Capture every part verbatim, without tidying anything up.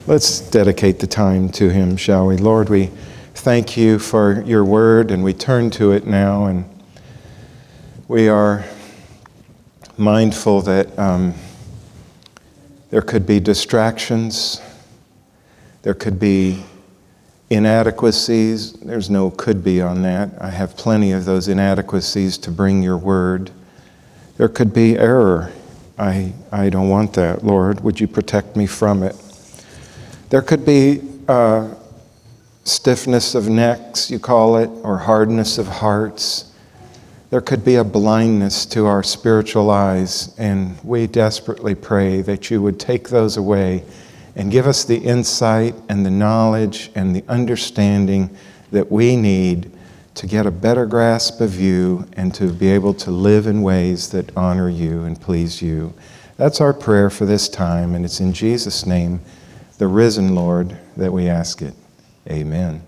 Let's dedicate the time to him, shall we? Lord, we thank you for your word, and we turn to it now, and we are mindful that um, there could be distractions, there could be inadequacies. There's no could be on that. I have plenty of those inadequacies to bring your word. There could be error. I, I don't want that, Lord. Would you protect me from it? There could be uh, stiffness of necks, you call it, or hardness of hearts. There could be a blindness to our spiritual eyes, and we desperately pray that you would take those away and give us the insight and the knowledge and the understanding that we need to get a better grasp of you and to be able to live in ways that honor you and please you. That's our prayer for this time, and it's in Jesus' name, the risen Lord, that we ask it. Amen.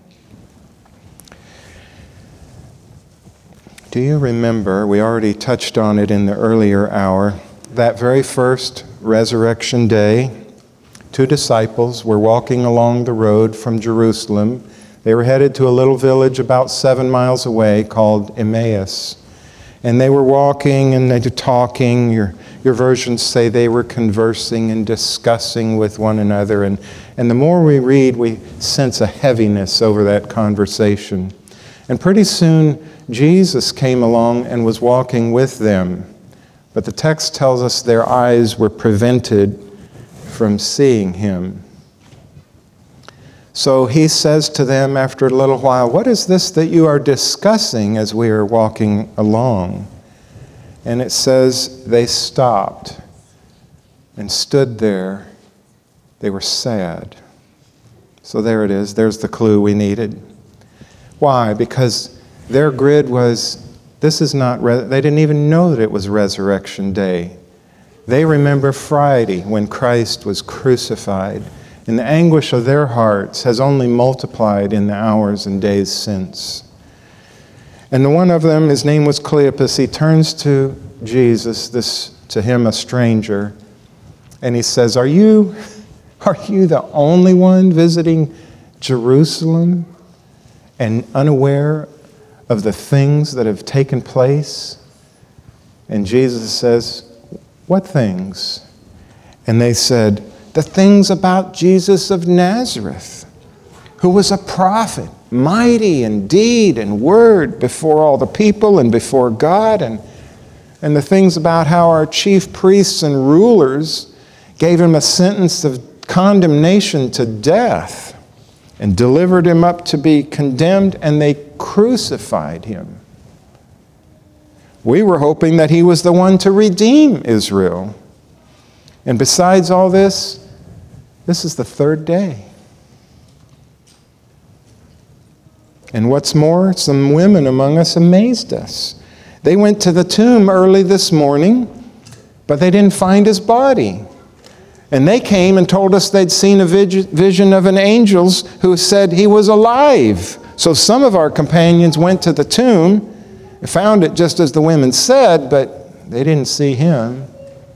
Do you remember, we already touched on it in the earlier hour, that very first resurrection day, two disciples were walking along the road from Jerusalem. They were headed to a little village about seven miles away called Emmaus. And they were walking and they were talking. Your, your versions say they were conversing and discussing with one another. And, and the more we read, we sense a heaviness over that conversation. And pretty soon, Jesus came along and was walking with them. But the text tells us their eyes were prevented from seeing him. So he says to them after a little while, "What is this that you are discussing as we are walking along?" And it says they stopped and stood there. They were sad. So there it is. There's the clue we needed. Why? Because their grid was, this is not, re- they didn't even know that it was Resurrection Day. They remember Friday when Christ was crucified. And the anguish of their hearts has only multiplied in the hours and days since. And the one of them, his name was Cleopas, he turns to Jesus, this to him a stranger, and he says, Are you, are you the only one visiting Jerusalem and unaware of the things that have taken place? And Jesus says, What things? And they said, the things about Jesus of Nazareth, who was a prophet, mighty in deed and word before all the people and before God, and, and the things about how our chief priests and rulers gave him a sentence of condemnation to death and delivered him up to be condemned, and they crucified him. We were hoping that he was the one to redeem Israel. And besides all this, this is the third day. And what's more, some women among us amazed us. They went to the tomb early this morning, but they didn't find his body. And they came and told us they'd seen a vision of an angel who said he was alive. So some of our companions went to the tomb and found it just as the women said, but they didn't see him.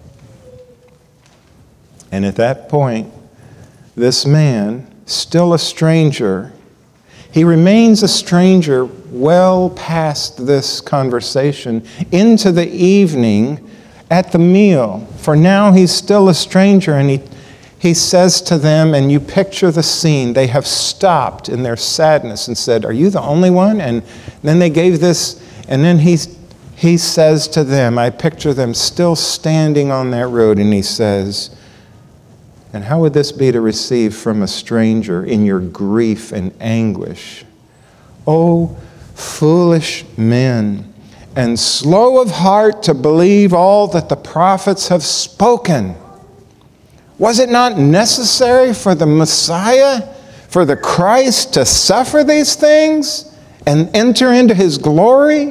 And at that point, this man, still a stranger, he remains a stranger well past this conversation into the evening at the meal. For now he's still a stranger, and he, he says to them, and you picture the scene, they have stopped in their sadness and said, Are you the only one? And then they gave this, and then he, he says to them, I picture them still standing on that road, and he says, And how would this be to receive from a stranger in your grief and anguish? O foolish men, and slow of heart to believe all that the prophets have spoken. Was it not necessary for the Messiah, for the Christ, to suffer these things and enter into his glory?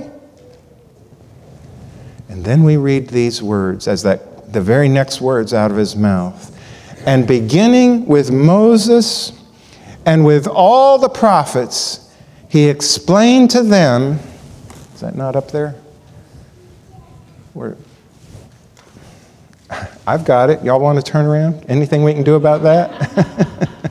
And then we read these words as that the very next words out of his mouth. And beginning with Moses and with all the prophets, he explained to them, is that not up there? Where? I've got it. Y'all want to turn around? Anything we can do about that?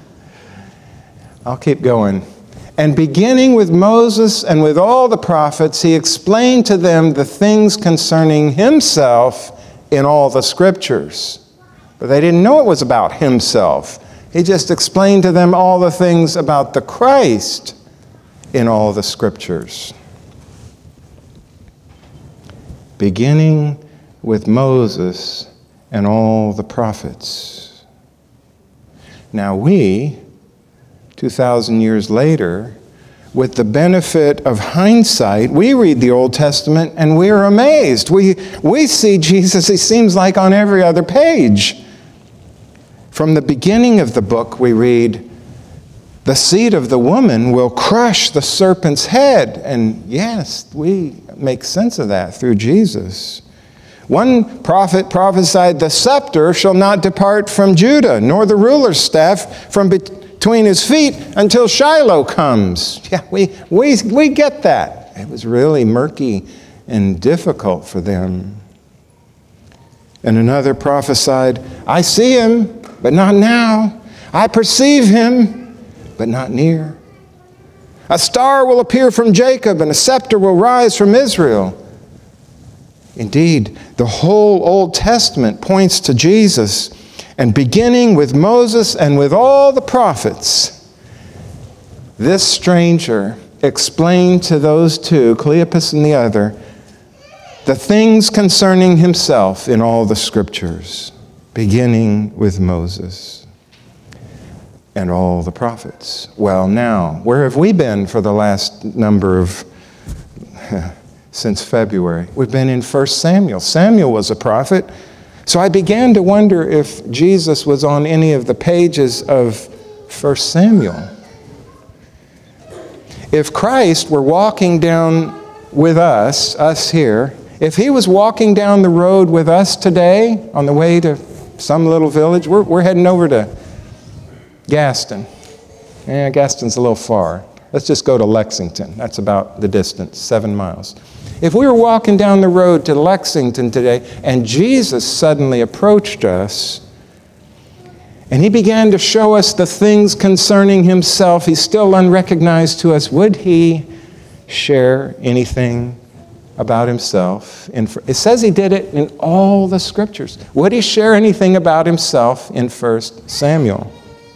I'll keep going. And beginning with Moses and with all the prophets, he explained to them the things concerning himself in all the scriptures. But they didn't know it was about himself. He just explained to them all the things about the Christ in all the scriptures. Beginning with Moses and all the prophets. Now we, two thousand years later, with the benefit of hindsight, we read the Old Testament and we are amazed. We, we see Jesus, he seems like on every other page. From the beginning of the book, we read, the seed of the woman will crush the serpent's head. And yes, we make sense of that through Jesus. One prophet prophesied, the scepter shall not depart from Judah, nor the ruler's staff from between his feet until Shiloh comes. Yeah, we, we, we get that. It was really murky and difficult for them. And another prophesied, I see him, but not now. I perceive him, but not near. A star will appear from Jacob, and a scepter will rise from Israel. Indeed, the whole Old Testament points to Jesus, and beginning with Moses and with all the prophets, this stranger explained to those two, Cleopas and the other, the things concerning himself in all the scriptures, beginning with Moses and all the prophets. Well, now, where have we been for the last number of, since February? We've been in First Samuel. Samuel was a prophet. So I began to wonder if Jesus was on any of the pages of First Samuel. If Christ were walking down with us, us here, if he was walking down the road with us today on the way to some little village, we're, we're heading over to Gaston. Yeah, Gaston's a little far. Let's just go to Lexington. That's about the distance, seven miles. If we were walking down the road to Lexington today and Jesus suddenly approached us and he began to show us the things concerning himself, he's still unrecognized to us, would he share anything about himself? In, it says he did it in all the scriptures. Would he share anything about himself in First Samuel?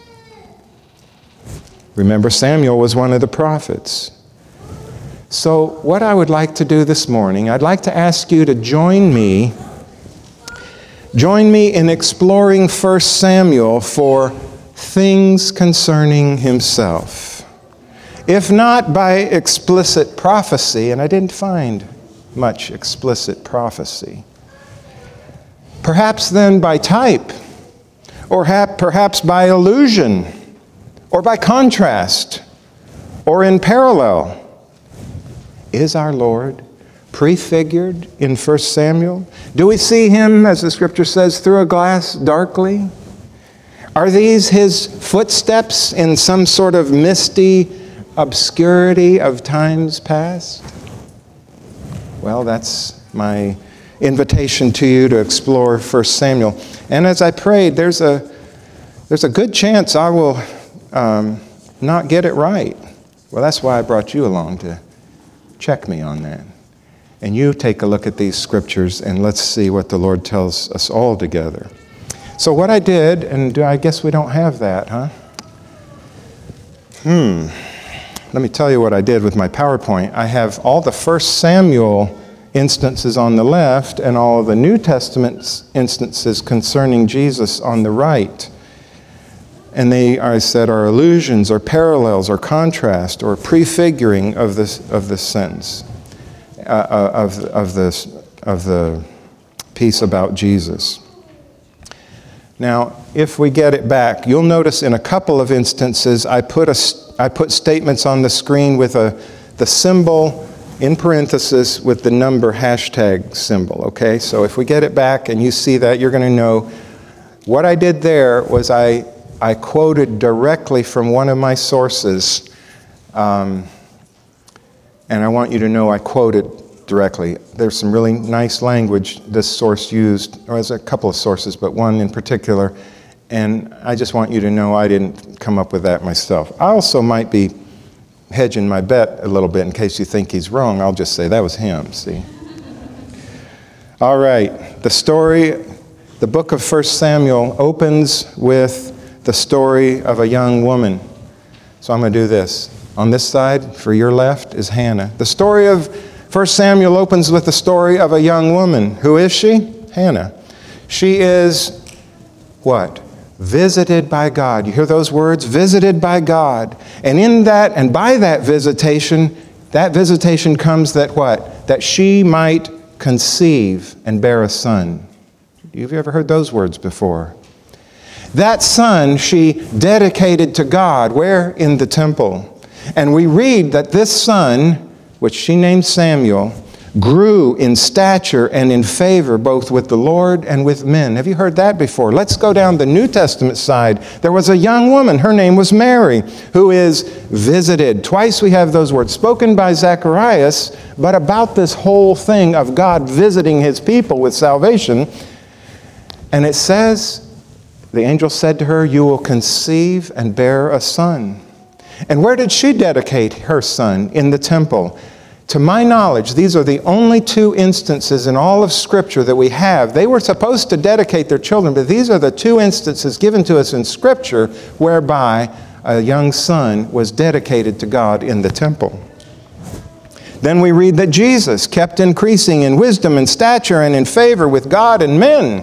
Remember, Samuel was one of the prophets. So what I would like to do this morning, I'd like to ask you to join me, join me in exploring First Samuel for things concerning himself. If not by explicit prophecy, and I didn't find much explicit prophecy, perhaps then by type, or ha- perhaps by allusion, or by contrast, or in parallel. Is our Lord prefigured in First Samuel? Do we see him, as the scripture says, through a glass darkly? Are these his footsteps in some sort of misty obscurity of times past? Well, that's my invitation to you to explore First Samuel. And as I prayed, there's a there's a good chance I will um, not get it right. Well, that's why I brought you along to check me on that. And you take a look at these scriptures and let's see what the Lord tells us all together. So what I did, and I guess we don't have that, huh? Hmm. Let me tell you what I did with my PowerPoint. I have all the First Samuel instances on the left and all the New Testament instances concerning Jesus on the right. And they, I said, are allusions or parallels or contrast or prefiguring of this of this sentence, uh, of of this of the piece about Jesus. Now, if we get it back, you'll notice in a couple of instances I put a I put statements on the screen with a the symbol in parenthesis with the number hashtag symbol. Okay, so if we get it back and you see that, you're going to know what I did there was I. I quoted directly from one of my sources, um, and I want you to know I quoted directly. There's some really nice language this source used, or there's a couple of sources, but one in particular, And I just want you to know I didn't come up with that myself. I also might be hedging my bet a little bit in case you think he's wrong. I'll just say that was him, see? All right, the story, the book of First Samuel opens with the story of a young woman. So I'm going to do this. On this side, for your left, is Hannah. The story of First Samuel opens with the story of a young woman. Who is she? Hannah. She is what? Visited by God. You hear those words? Visited by God. And in that, and by that visitation, that visitation comes that what? That she might conceive and bear a son. Have you ever heard those words before? That son she dedicated to God. Where? In the temple. And we read that this son, which she named Samuel, grew in stature and in favor both with the Lord and with men. Have you heard that before? Let's go down the New Testament side. There was a young woman, her name was Mary, who is visited. Twice we have those words spoken by Zacharias, but about this whole thing of God visiting his people with salvation. And it says, the angel said to her, "You will conceive and bear a son." And where did she dedicate her son? In the temple. To my knowledge, these are the only two instances in all of Scripture that we have. They were supposed to dedicate their children, but these are the two instances given to us in Scripture whereby a young son was dedicated to God in the temple. Then we read that Jesus kept increasing in wisdom and stature and in favor with God and men.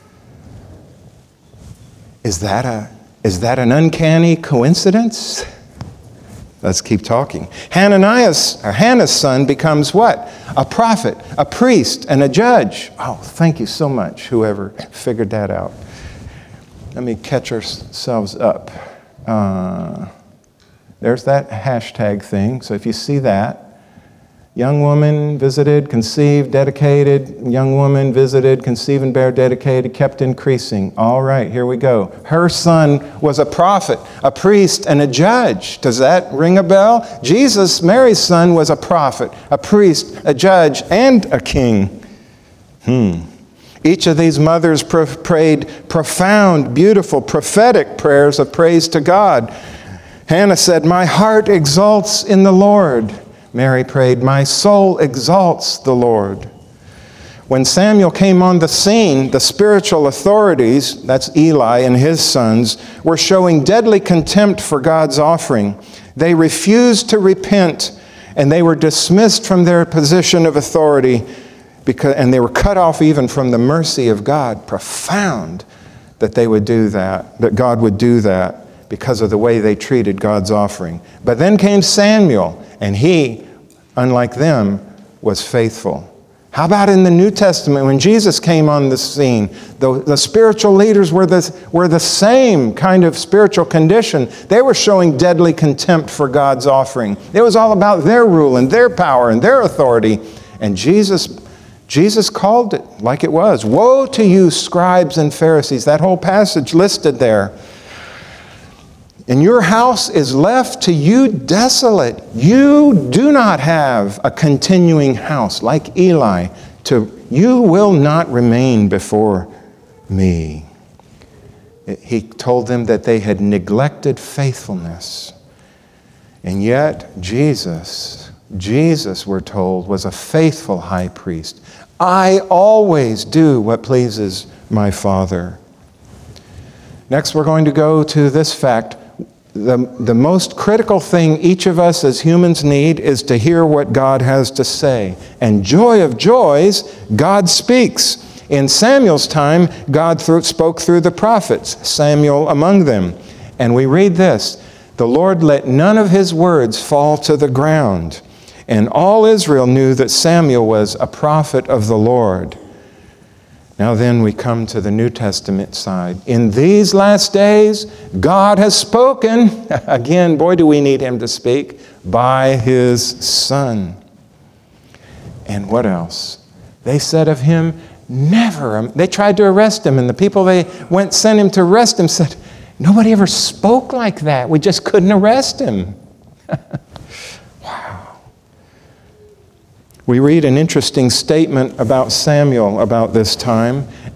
Is that a, is that an uncanny coincidence? Let's keep talking. Hananias, or Hannah's son, becomes what? A prophet, a priest, and a judge. Oh, thank you so much, whoever figured that out. Let me catch ourselves up. Uh, there's that hashtag thing. So if you see that, young woman visited, conceived, dedicated, young woman visited, conceived and bear, dedicated, kept increasing. All right, here we go. Her son was a prophet, a priest, and a judge. Does that ring a bell? Jesus, Mary's son, was a prophet, a priest, a judge, and a king. Hmm. Each of these mothers pro- prayed profound, beautiful, prophetic prayers of praise to God. Hannah said, "My heart exalts in the Lord." Mary prayed, "My soul exalts the Lord." When Samuel came on the scene, the spiritual authorities, that's Eli and his sons, were showing deadly contempt for God's offering. They refused to repent, and they were dismissed from their position of authority, because, and they were cut off even from the mercy of God. Profound that they would do that, that God would do that because of the way they treated God's offering. But then came Samuel, and he, unlike them, was faithful. How about in the New Testament when Jesus came on the scene? The, the spiritual leaders were the, were the same kind of spiritual condition. They were showing deadly contempt for God's offering. It was all about their rule and their power and their authority. And Jesus, Jesus called it like it was. Woe to you, scribes and Pharisees. That whole passage listed there. And your house is left to you desolate. You do not have a continuing house like Eli. To you will not remain before me. He told them that they had neglected faithfulness. And yet Jesus, Jesus, we're told, was a faithful high priest. I always do what pleases my Father. Next, we're going to go to this fact. The, the most critical thing each of us as humans need is to hear what God has to say. And joy of joys, God speaks. In Samuel's time, God through, spoke through the prophets, Samuel among them. And we read this, "The Lord let none of his words fall to the ground. And all Israel knew that Samuel was a prophet of the Lord." Now then we come to the New Testament side. In these last days, God has spoken, again, boy do we need him to speak, by his Son. And what else? They said of him, never. They tried to arrest him, and the people they went sent him to arrest him said, nobody ever spoke like that. We just couldn't arrest him. Wow. We read an interesting statement about Samuel about this time.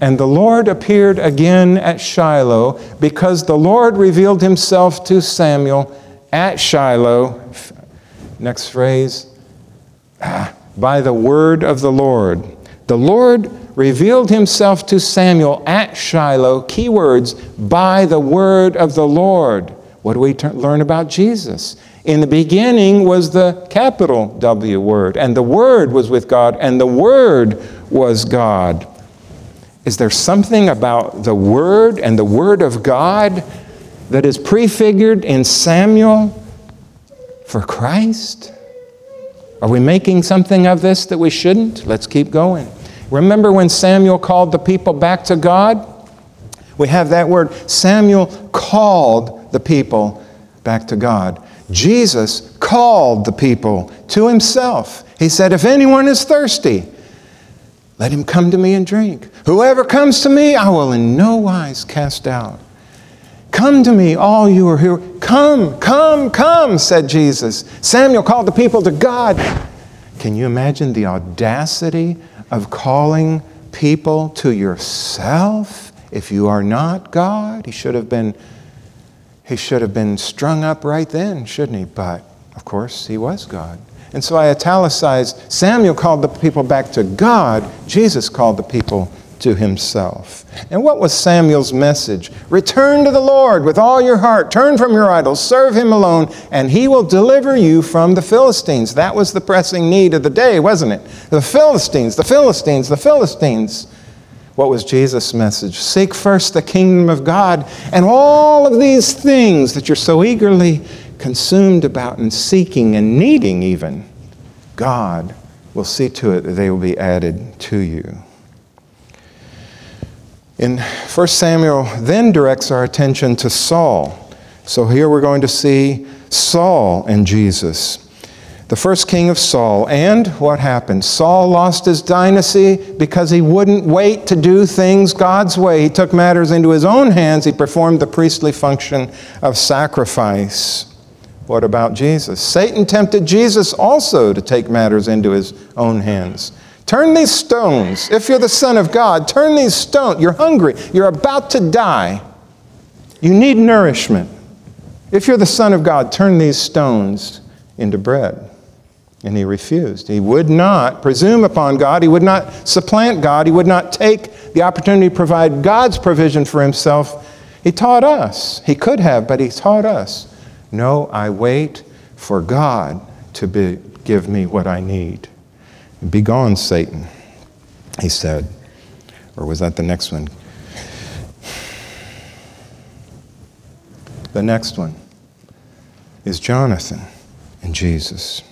And the Lord appeared again at Shiloh, because the Lord revealed himself to Samuel at Shiloh. Next phrase, ah, by the word of the Lord. The Lord revealed himself to Samuel at Shiloh, key words, by the word of the Lord. What do we ter- learn about Jesus? In the beginning was the capital W word, and the Word was with God, and the Word was God. Is there something about the Word and the Word of God that is prefigured in Samuel for Christ? Are we making something of this that we shouldn't? Let's keep going. Remember when Samuel called the people back to God? We have that word. Samuel called the people back to God. Jesus called the people to himself. He said, if anyone is thirsty, let him come to me and drink. Whoever comes to me, I will in no wise cast out. Come to me, all you are here. Come, come, come, said Jesus. Samuel called the people to God. Can you imagine the audacity of calling people to yourself if you are not God? He should have been, he should have been strung up right then, shouldn't he? But, of course, he was God. And so I italicized, Samuel called the people back to God. Jesus called the people to himself. And what was Samuel's message? Return to the Lord with all your heart. Turn from your idols. Serve him alone, and he will deliver you from the Philistines. That was the pressing need of the day, wasn't it? The Philistines, the Philistines, the Philistines. What was Jesus' message? Seek first the kingdom of God, and all of these things that you're so eagerly consumed about and seeking and needing even, God will see to it that they will be added to you. In First Samuel then directs our attention to Saul. So here we're going to see Saul and Jesus, the first king of Saul. And what happened? Saul lost his dynasty because he wouldn't wait to do things God's way. He took matters into his own hands. He performed the priestly function of sacrifice. What about Jesus? Satan tempted Jesus also to take matters into his own hands. Turn these stones. If you're the Son of God, turn these stones. You're hungry. You're about to die. You need nourishment. If you're the Son of God, turn these stones into bread. And he refused. He would not presume upon God. He would not supplant God. He would not take the opportunity to provide God's provision for himself. He taught us. He could have, but he taught us. No, I wait for God to be, give me what I need. Be gone, Satan, he said. Or was that the next one? The next one is Jonathan and Jesus.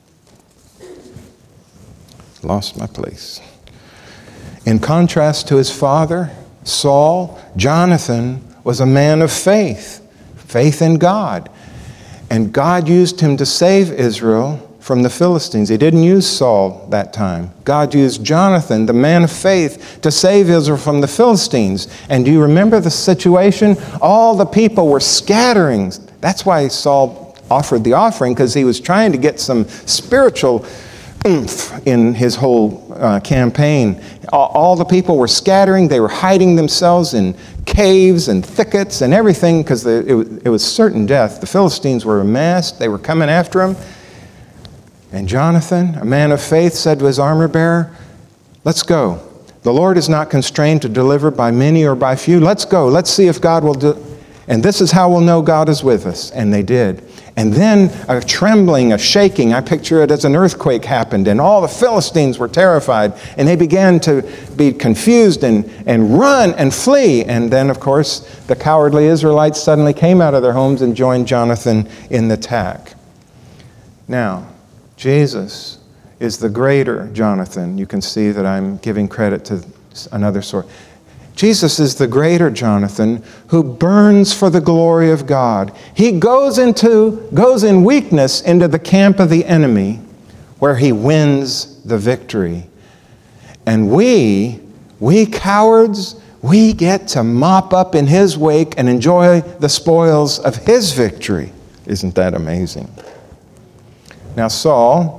Lost my place. In contrast to his father, Saul, Jonathan was a man of faith, faith in God. And God used him to save Israel from the Philistines. He didn't use Saul that time. God used Jonathan, the man of faith, to save Israel from the Philistines. And do you remember the situation? All the people were scattering. That's why Saul offered the offering, because he was trying to get some spiritual oomph in his whole uh, campaign. All, all the people were scattering. They were hiding themselves in caves and thickets and everything, because it, it was certain death. The Philistines were amassed. They were coming after him. And Jonathan, a man of faith, said to his armor bearer, let's go. The Lord is not constrained to deliver by many or by few. Let's go. Let's see if God will do. And this is how we'll know God is with us. And they did. And then a trembling, a shaking, I picture it as an earthquake happened, and all the Philistines were terrified, and they began to be confused and, and run and flee. And then, of course, the cowardly Israelites suddenly came out of their homes and joined Jonathan in the attack. Now, Jesus is the greater Jonathan. You can see that I'm giving credit to another source. Jesus is the greater Jonathan who burns for the glory of God. He goes into, goes in weakness into the camp of the enemy, where he wins the victory. And we, we cowards, we get to mop up in his wake and enjoy the spoils of his victory. Isn't that amazing? Now Saul,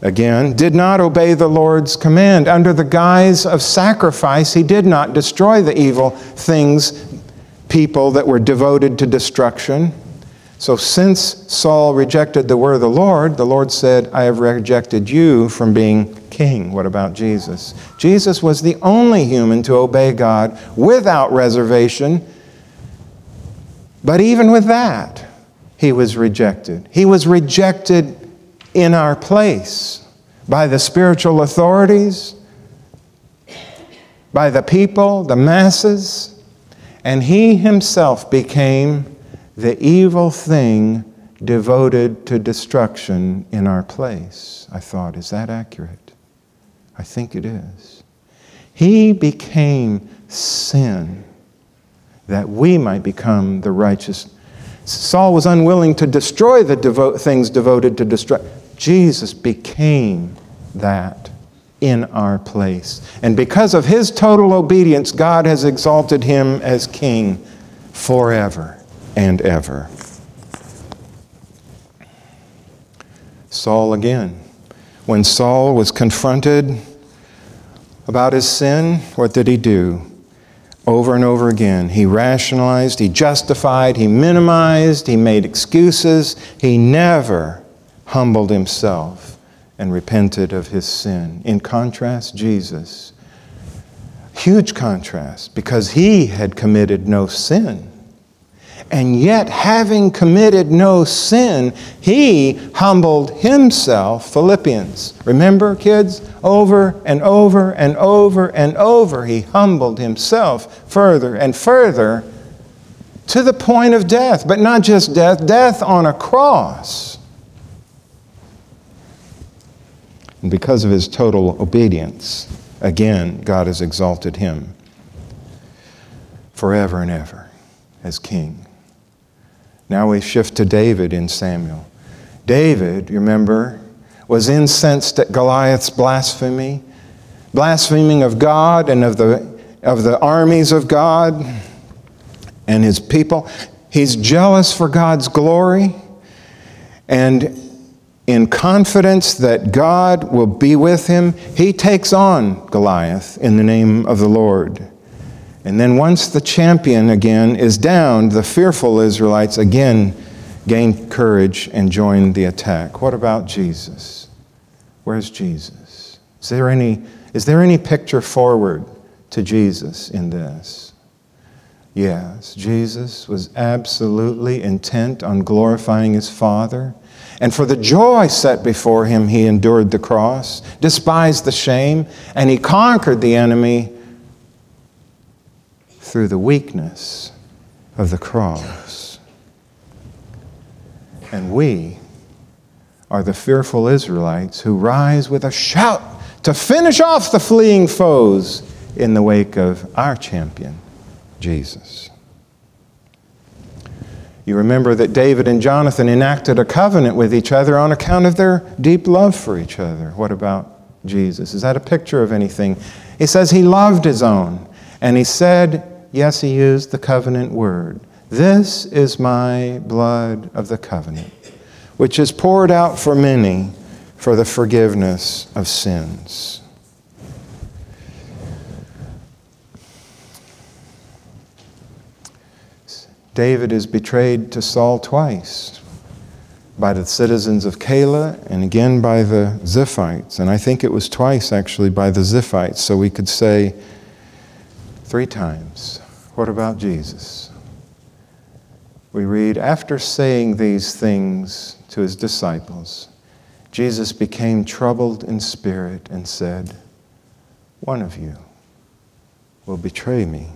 again, did not obey the Lord's command. Under the guise of sacrifice, he did not destroy the evil things, people that were devoted to destruction. So since Saul rejected the word of the Lord, the Lord said, I have rejected you from being king. What about Jesus? Jesus was the only human to obey God without reservation. But even with that, he was rejected. He was rejected in our place by the spiritual authorities, by the people, the masses, and he himself became the evil thing devoted to destruction in our place. I thought, is that accurate? I think it is. He became sin that we might become the righteous. Saul was unwilling to destroy the devo- things devoted to destruction. Jesus became that in our place. And because of his total obedience, God has exalted him as king forever and ever. Saul again. When Saul was confronted about his sin, what did he do? Over and over again, he rationalized, he justified, he minimized, he made excuses. He never humbled himself and repented of his sin. In contrast, Jesus, huge contrast, because he had committed no sin. And yet, having committed no sin, he humbled himself. Philippians. Remember, kids? Over and over and over and over, he humbled himself further and further to the point of death. But not just death, death on a cross. And because of his total obedience, again, God has exalted him forever and ever as king. Now we shift to David in Samuel. David, you remember, was incensed at Goliath's blasphemy, blaspheming of God and of the, of the armies of God and his people. He's jealous for God's glory, and in confidence that God will be with him, he takes on Goliath in the name of the Lord. And then once the champion again is down, the fearful Israelites again gain courage and join the attack. What about Jesus? Where's Jesus? Is there any, is there any picture forward to Jesus in this? Yes, Jesus was absolutely intent on glorifying his Father. And for the joy set before him, he endured the cross, despised the shame, and he conquered the enemy through the weakness of the cross. And we are the fearful Israelites who rise with a shout to finish off the fleeing foes in the wake of our champion, Jesus. You remember that David and Jonathan enacted a covenant with each other on account of their deep love for each other. What about Jesus? Is that a picture of anything? He says he loved his own, and he said, yes, he used the covenant word. This is my blood of the covenant, which is poured out for many for the forgiveness of sins. David is betrayed to Saul twice, by the citizens of Keilah and again by the Ziphites. And I think it was twice actually by the Ziphites, so we could say three times. What about Jesus? We read, after saying these things to his disciples, Jesus became troubled in spirit and said, one of you will betray me.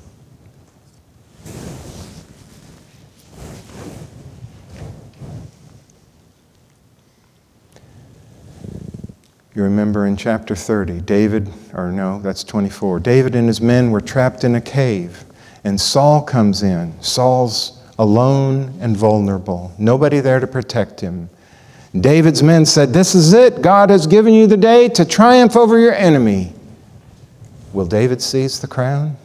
You remember in chapter thirty, David, or no, that's twenty-four. David and his men were trapped in a cave, and Saul comes in. Saul's alone and vulnerable. Nobody there to protect him. David's men said, this is it. God has given you the day to triumph over your enemy. Will David seize the crown?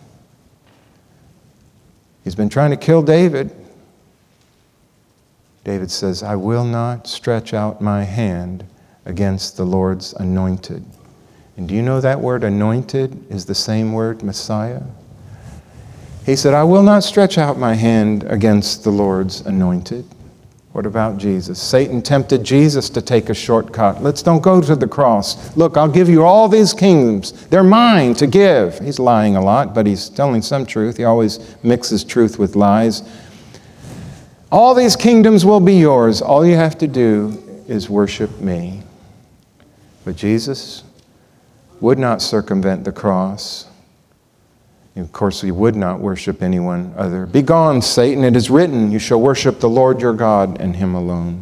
He's been trying to kill David. David says, I will not stretch out my hand against the Lord's anointed. And do you know that word anointed is the same word Messiah? He said, I will not stretch out my hand against the Lord's anointed. What about Jesus? Satan tempted Jesus to take a shortcut. Let's don't go to the cross. Look, I'll give you all these kingdoms. They're mine to give. He's lying a lot, but he's telling some truth. He always mixes truth with lies. All these kingdoms will be yours. All you have to do is worship me. But Jesus would not circumvent the cross. And of course, he would not worship anyone other. Begone, Satan, it is written, you shall worship the Lord your God and him alone.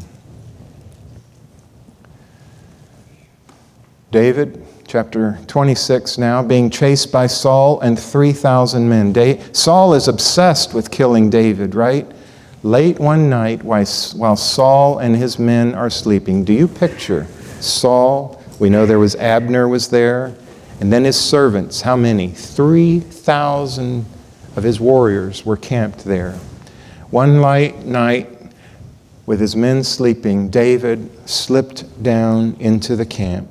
David, chapter twenty-six now, being chased by Saul and three thousand men. Da- Saul is obsessed with killing David, right? Late one night, while Saul and his men are sleeping, do you picture Saul? We know there was Abner was there. And then his servants, how many? three thousand of his warriors were camped there. One light night, with his men sleeping, David slipped down into the camp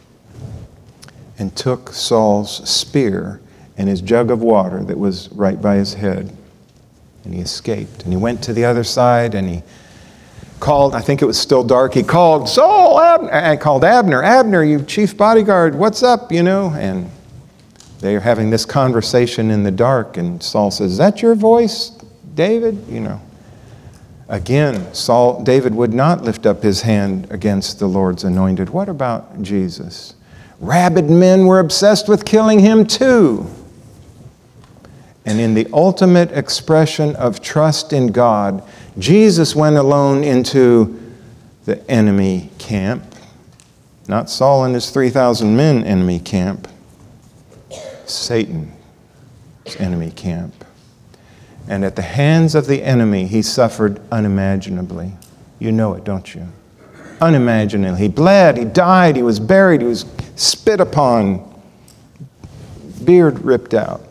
and took Saul's spear and his jug of water that was right by his head. And he escaped. And he went to the other side and he called, I think it was still dark, he called, Saul, Abner, I called Abner, Abner, you chief bodyguard, what's up, you know? And they're having this conversation in the dark, and Saul says, is that your voice, David? You know. Again, Saul, David would not lift up his hand against the Lord's anointed. What about Jesus? Rabid men were obsessed with killing him too. And in the ultimate expression of trust in God, Jesus went alone into the enemy camp. Not Saul and his three thousand men enemy camp. Satan's enemy camp. And at the hands of the enemy, he suffered unimaginably. You know it, don't you? Unimaginably. He bled, he died, he was buried, he was spit upon, beard ripped out,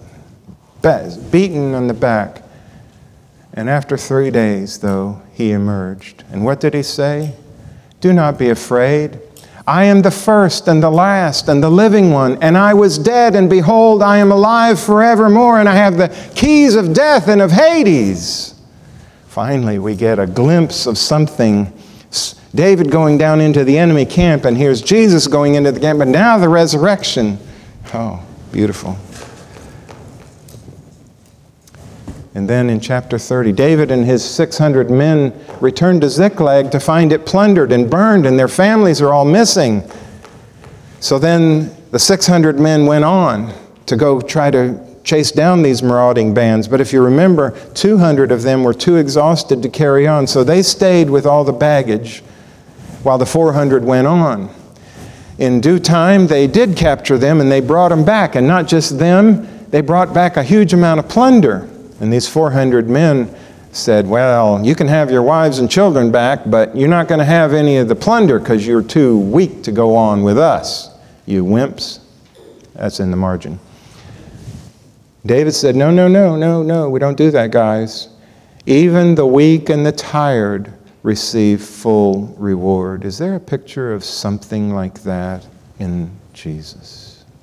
beaten on the back. And after three days, though, he emerged. And what did he say? Do not be afraid. I am the first and the last and the living one. And I was dead, and behold, I am alive forevermore, and I have the keys of death and of Hades. Finally, we get a glimpse of something. David going down into the enemy camp, and here's Jesus going into the camp, but now the resurrection. Oh, beautiful. And then in chapter thirty, David and his six hundred men returned to Ziklag to find it plundered and burned, and their families are all missing. So then the six hundred men went on to go try to chase down these marauding bands. But if you remember, two hundred of them were too exhausted to carry on, so they stayed with all the baggage while the four hundred went on. In due time, they did capture them, and they brought them back. And not just them, they brought back a huge amount of plunder. And these four hundred men said, well, you can have your wives and children back, but you're not going to have any of the plunder because you're too weak to go on with us, you wimps. That's in the margin. David said, no, no, no, no, no, we don't do that, guys. Even the weak and the tired receive full reward. Is there a picture of something like that in Jesus?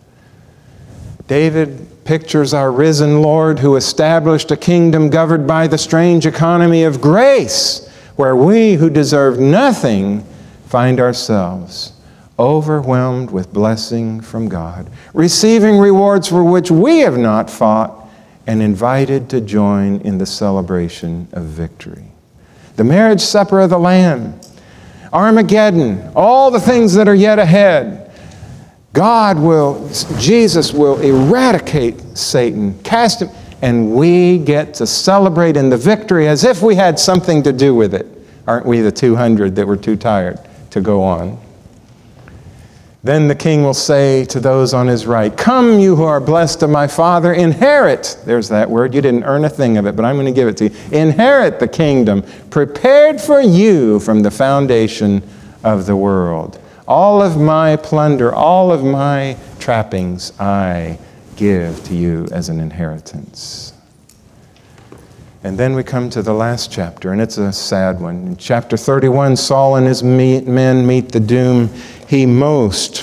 David pictures our risen Lord who established a kingdom governed by the strange economy of grace, where we who deserve nothing find ourselves overwhelmed with blessing from God, receiving rewards for which we have not fought, and invited to join in the celebration of victory. The marriage supper of the Lamb, Armageddon, all the things that are yet ahead. God will, Jesus will eradicate Satan, cast him, and we get to celebrate in the victory as if we had something to do with it. Aren't we the two hundred that were too tired to go on? Then the king will say to those on his right, come, you who are blessed of my Father, inherit. There's that word. You didn't earn a thing of it, but I'm going to give it to you. Inherit the kingdom prepared for you from the foundation of the world. All of my plunder, all of my trappings, I give to you as an inheritance. And then we come to the last chapter, and it's a sad one. In chapter thirty-one, Saul and his men meet the doom he most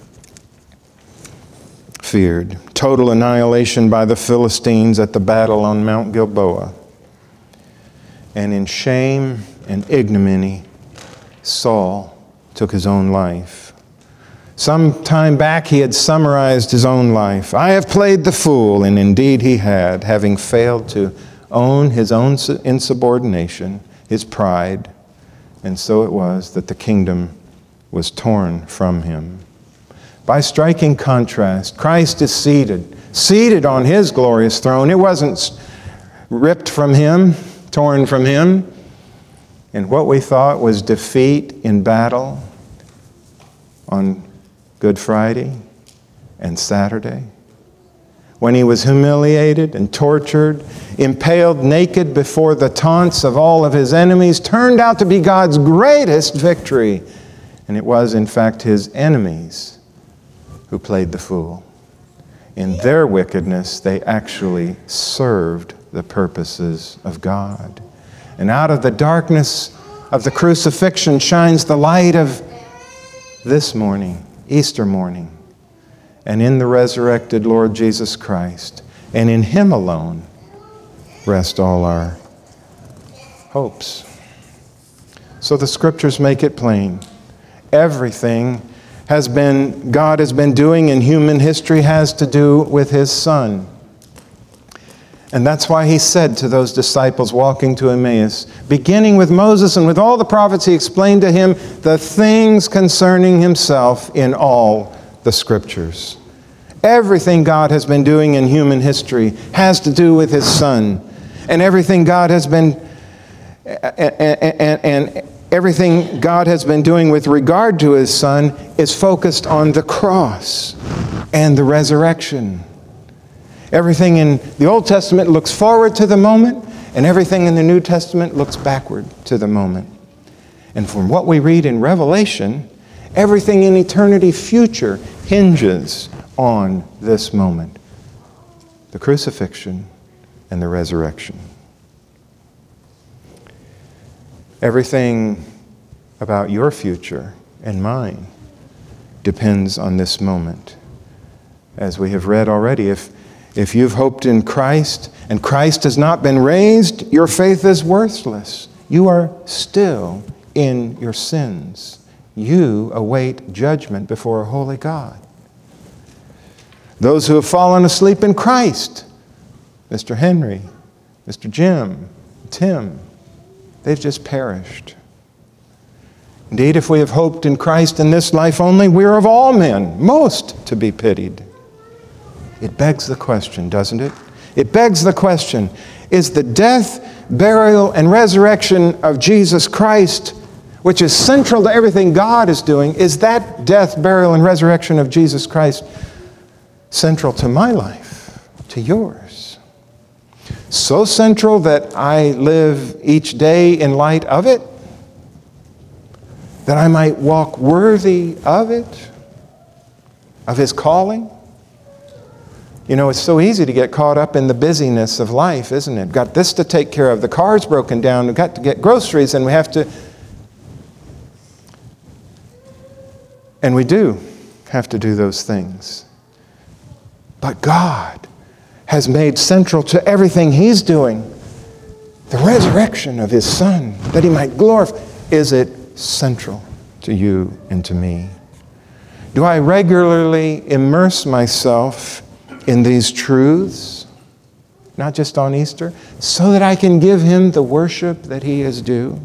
feared. Total annihilation by the Philistines at the battle on Mount Gilboa. And in shame and ignominy, Saul took his own life. Some time back he had summarized his own life. I have played the fool, and indeed he had, having failed to own his own insubordination, his pride, and so it was that the kingdom was torn from him. By striking contrast, Christ is seated, seated on his glorious throne. It wasn't ripped from him, torn from him. And what we thought was defeat in battle on Good Friday and Saturday, when he was humiliated and tortured, impaled naked before the taunts of all of his enemies, turned out to be God's greatest victory. And it was, in fact, his enemies who played the fool. In their wickedness, they actually served the purposes of God. And out of the darkness of the crucifixion shines the light of this morning, Easter morning. And in the resurrected Lord Jesus Christ, and in him alone, rest all our hopes. So the scriptures make it plain. Everything has been, God has been doing in human history has to do with his Son. And that's why he said to those disciples walking to Emmaus, beginning with Moses and with all the prophets, he explained to him the things concerning himself in all the scriptures. Everything God has been doing in human history has to do with his Son. And everything God has been and, and, and everything God has been doing with regard to his Son is focused on the cross and the resurrection. Everything in the Old Testament looks forward to the moment, and everything in the New Testament looks backward to the moment. And from what we read in Revelation, everything in eternity future hinges on this moment, the crucifixion and the resurrection. Everything about your future and mine depends on this moment. As we have read already, if, if you've hoped in Christ and Christ has not been raised, your faith is worthless. You are still in your sins. You await judgment before a holy God. Those who have fallen asleep in Christ, Mister Henry, Mister Jim, Tim, they've just perished. Indeed, if we have hoped in Christ in this life only, we are of all men most to be pitied. It begs the question, doesn't it? It begs the question, is the death, burial, and resurrection of Jesus Christ, which is central to everything God is doing, is that death, burial, and resurrection of Jesus Christ central to my life, to yours? So central that I live each day in light of it, that I might walk worthy of it, of his calling. You know, it's so easy to get caught up in the busyness of life, isn't it? Got this to take care of, the car's broken down, we've got to get groceries, and we have to... And we do have to do those things. But God has made central to everything he's doing the resurrection of his Son, that he might glorify. Is it central to you and to me? Do I regularly immerse myself in these truths, not just on Easter, so that I can give him the worship that he is due?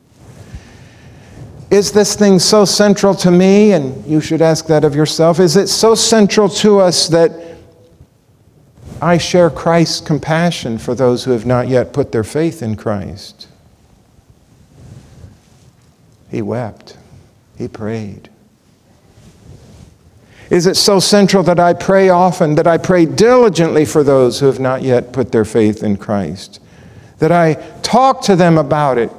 Is this thing so central to me? And you should ask that of yourself. Is it so central to us that I share Christ's compassion for those who have not yet put their faith in Christ? He wept. He prayed. Is it so central that I pray often, that I pray diligently for those who have not yet put their faith in Christ? That I talk to them about it?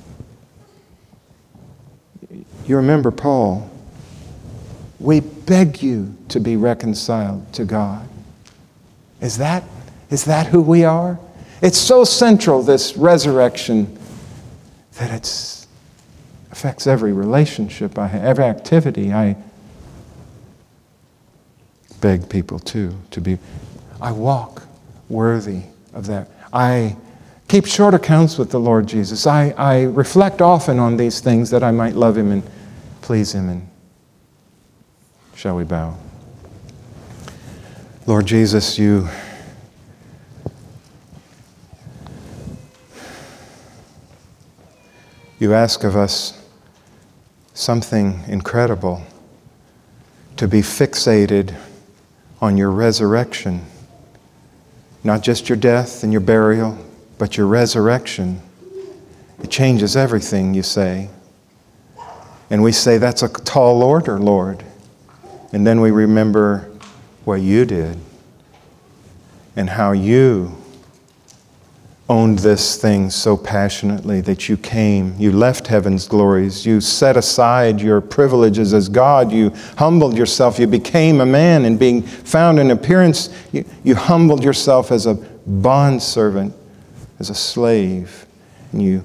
You remember Paul. We beg you to be reconciled to God. Is that, is that who we are? It's so central, this resurrection, that it affects every relationship I have, every activity. I beg people too to be, I walk worthy of that. I keep short accounts with the Lord Jesus. I, I reflect often on these things that I might love Him and please Him. And shall we bow? Lord Jesus, you you ask of us something incredible, to be fixated on your resurrection. Not just your death and your burial, but your resurrection. It changes everything, you say. And we say, that's a tall order, Lord. And then we remember what you did and how you owned this thing so passionately that you came, you left heaven's glories, you set aside your privileges as God, you humbled yourself, you became a man, and being found in appearance, you, you humbled yourself as a bondservant, as a slave, and you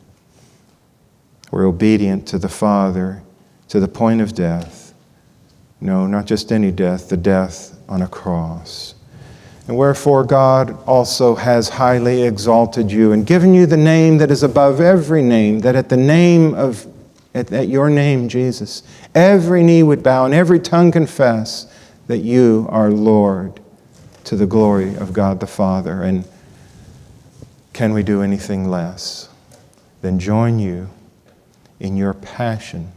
were obedient to the Father to the point of death. No, not just any death, the death on a cross. And wherefore God also has highly exalted you and given you the name that is above every name, that at the name of, at, at your name, Jesus, every knee would bow and every tongue confess that you are Lord, to the glory of God the Father. And can we do anything less than join you in your passion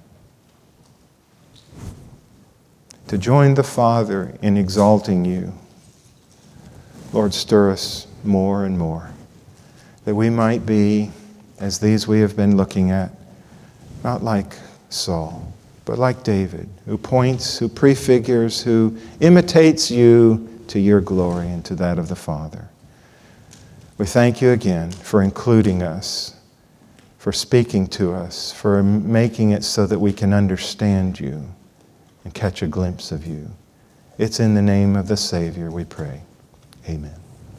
to join the Father in exalting you? Lord, stir us more and more, that we might be, as these we have been looking at, not like Saul, but like David, who points, who prefigures, who imitates you to your glory and to that of the Father. We thank you again for including us, for speaking to us, for making it so that we can understand you and catch a glimpse of you. It's in the name of the Savior we pray. Amen.